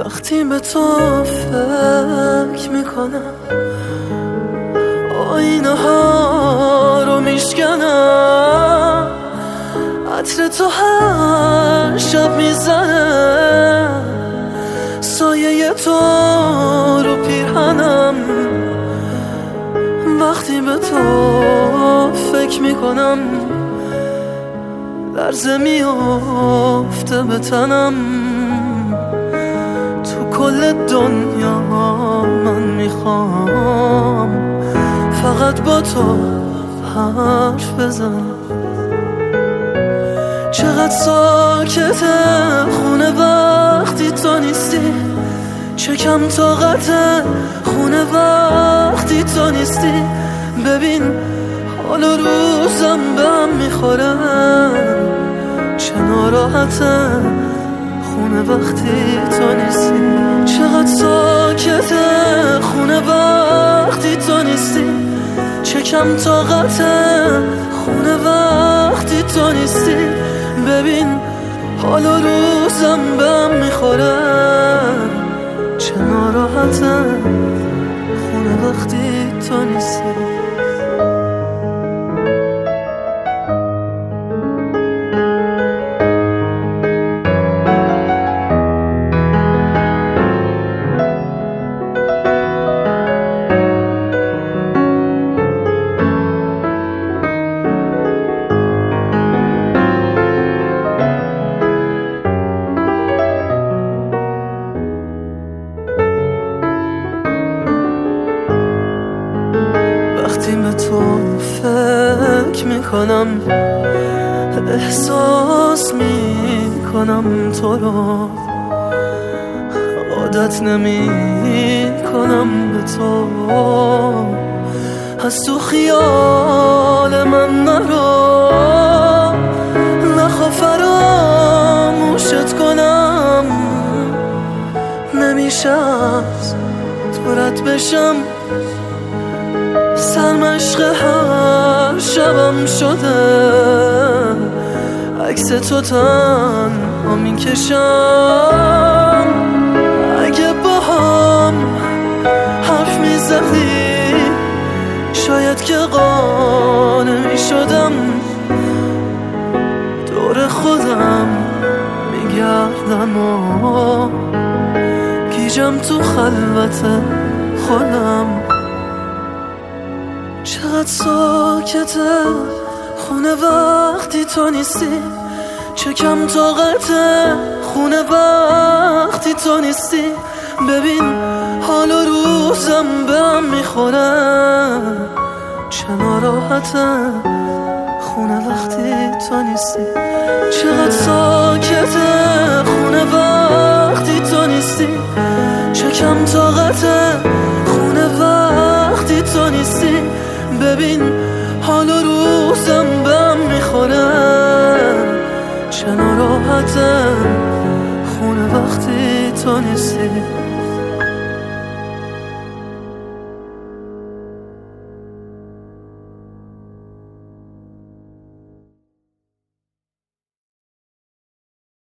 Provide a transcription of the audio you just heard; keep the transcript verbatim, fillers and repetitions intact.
وقتی به تو فکر میکنم آینه ها رو میشکنم، عطر تو هر شب میزنه، سایه تو رو پیرهنم. وقتی به تو فکر میکنم لرزه میافته به تنم. تو کل دنیا من میخوام فقط با تو حرف بزنم. چقدر ساکته خونه وقتی تو نیستی، چه کم طاقته خونه وقتی تو نیستی. ببین حال و روزم به هم میخوره، چه ناراحته خونه وقتی تو نیستی. چقدر ساکته خونه وقتی تو نیستی، چه کم طاقته خونه وقتی تو نیستی. ببین حال و روزم به هم میخوره، چه ناراحته خونه وقتی تو نیستی. وقتی به تو فکر میکنم احساس میکنم تو رو، عادت نمیکنم به تو. از تو خیال من نرو، نخوا فراموشت کنم. نمیشه از تو رد بشم، سرمشق هر شبم شده، عکس تو تنها میکشم. اگه با هم حرف میزدی شاید که قانع میشدم. دور خودم میگردم و گیجم تو خلوت خودم. چقدر ساکته خونه وقتی تو نیستی، چه کم طاقته خونه وقتی تو نیستی. ببین حال و روزم به هم میخوره، چه ناراحته خونه وقتی تو نیستی. چقدر ساکته خونه وقتی تو نیستی، چه کم طاقته خونه وقتی تو نیستی. ببین حال و روزم به هم میخوره، چه ناراحته خونه وقتی تو نیستی.